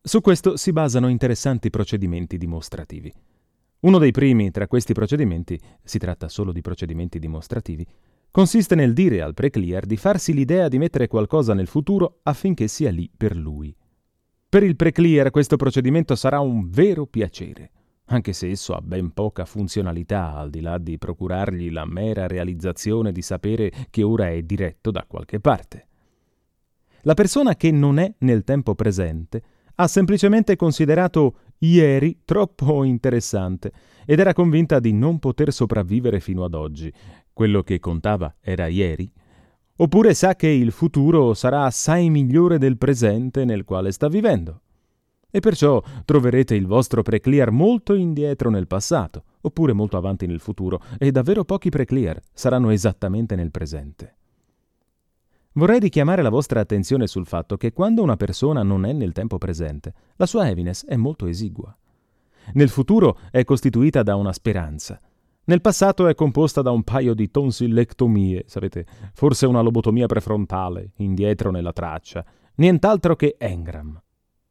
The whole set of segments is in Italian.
Su questo si basano interessanti procedimenti dimostrativi. Uno dei primi tra questi procedimenti, si tratta solo di procedimenti dimostrativi, consiste nel dire al preclear di farsi l'idea di mettere qualcosa nel futuro affinché sia lì per lui. Per il preclear questo procedimento sarà un vero piacere, anche se esso ha ben poca funzionalità al di là di procurargli la mera realizzazione di sapere che ora è diretto da qualche parte. La persona che non è nel tempo presente ha semplicemente considerato ieri troppo interessante ed era convinta di non poter sopravvivere fino ad oggi. Quello che contava era ieri. Oppure sa che il futuro sarà assai migliore del presente nel quale sta vivendo. E perciò troverete il vostro preclear molto indietro nel passato, oppure molto avanti nel futuro, e davvero pochi preclear saranno esattamente nel presente. Vorrei richiamare la vostra attenzione sul fatto che quando una persona non è nel tempo presente, la sua heaviness è molto esigua. Nel futuro è costituita da una speranza. Nel passato è composta da un paio di tonsillectomie, sapete, forse una lobotomia prefrontale, indietro nella traccia, nient'altro che engram.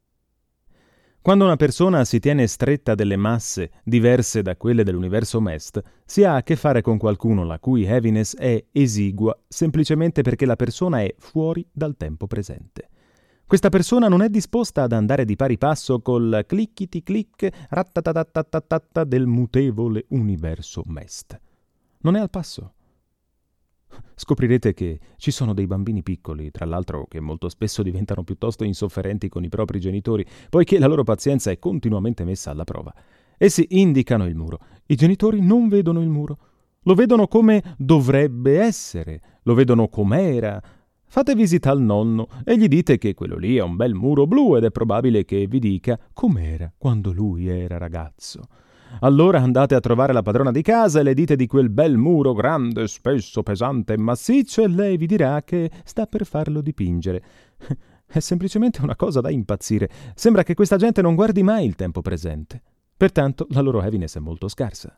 Quando una persona si tiene stretta delle masse diverse da quelle dell'universo MEST, si ha a che fare con qualcuno la cui heaviness è esigua semplicemente perché la persona è fuori dal tempo presente. Questa persona non è disposta ad andare di pari passo col clickity-click rattatatatatatata del mutevole universo MEST. Non è al passo. Scoprirete che ci sono dei bambini piccoli, tra l'altro che molto spesso diventano piuttosto insofferenti con i propri genitori, poiché la loro pazienza è continuamente messa alla prova. Essi indicano il muro. I genitori non vedono il muro. Lo vedono come dovrebbe essere, lo vedono com'era. Fate visita al nonno e gli dite che quello lì è un bel muro blu ed è probabile che vi dica com'era quando lui era ragazzo. Allora andate a trovare la padrona di casa e le dite di quel bel muro grande, spesso, pesante e massiccio e lei vi dirà che sta per farlo dipingere. È semplicemente una cosa da impazzire. Sembra che questa gente non guardi mai il tempo presente. Pertanto la loro heaviness è molto scarsa.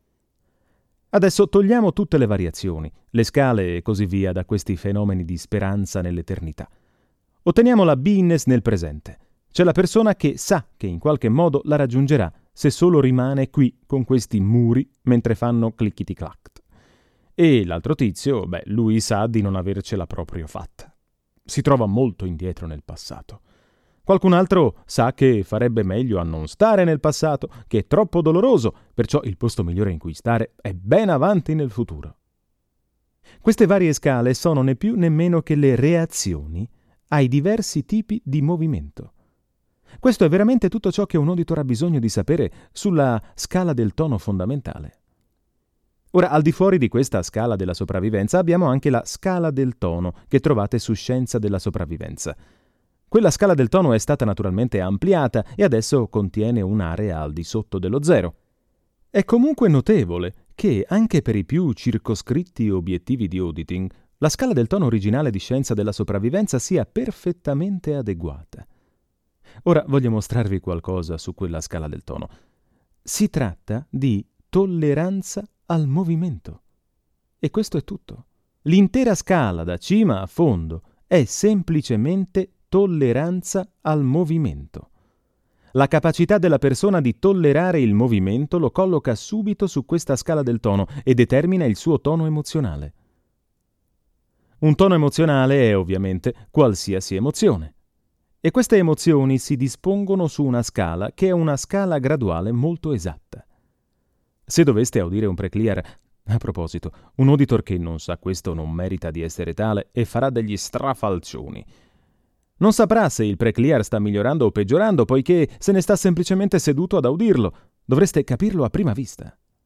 Adesso togliamo tutte le variazioni, le scale e così via da questi fenomeni di speranza nell'eternità. Otteniamo la beingness nel presente. C'è la persona che sa che in qualche modo la raggiungerà se solo rimane qui con questi muri mentre fanno clickety-clack. E l'altro tizio, lui sa di non avercela proprio fatta. Si trova molto indietro nel passato. Qualcun altro sa che farebbe meglio a non stare nel passato, che è troppo doloroso, perciò il posto migliore in cui stare è ben avanti nel futuro. Queste varie scale sono né più né meno che le reazioni ai diversi tipi di movimento. Questo è veramente tutto ciò che un auditor ha bisogno di sapere sulla scala del tono fondamentale. Ora, al di fuori di questa scala della sopravvivenza abbiamo anche la scala del tono che trovate su Scienza della sopravvivenza. Quella scala del tono è stata naturalmente ampliata e adesso contiene un'area al di sotto dello zero. È comunque notevole che, anche per i più circoscritti obiettivi di auditing, la scala del tono originale di Scienza della sopravvivenza sia perfettamente adeguata. Ora voglio mostrarvi qualcosa su quella scala del tono. Si tratta di tolleranza al movimento. E questo è tutto. L'intera scala, da cima a fondo, è semplicemente tolleranza al movimento. La capacità della persona di tollerare il movimento lo colloca subito su questa scala del tono e determina il suo tono emozionale. Un tono emozionale è ovviamente qualsiasi emozione. E queste emozioni si dispongono su una scala che è una scala graduale molto esatta. Se doveste audire un preclear, a proposito, un auditor che non sa questo non merita di essere tale e farà degli strafalcioni. Non saprà se il preclear sta migliorando o peggiorando, poiché se ne sta semplicemente seduto ad audirlo. Dovreste capirlo a prima vista.